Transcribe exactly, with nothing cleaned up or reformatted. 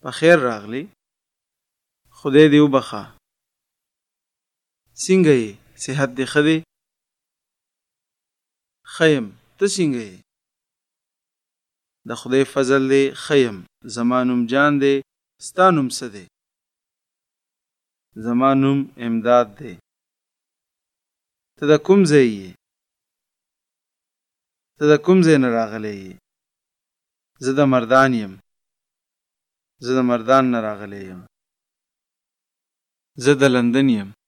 په خیر راغلی. خدای دې وبخښه. څنګه یې؟ صحت دې ښه دی؟ ښه یم. ته څنګه یې؟ د خدای فضل دی ښه یم. زما نوم جان دی. ستا نوم څه دی؟ زما نوم امداد دی. ته د کوم ځای یې؟ ته د کوم ځای نه راغلی یې؟ زه د مردان یم. زه د مردان نه راغلی یم. زه د لندن یم.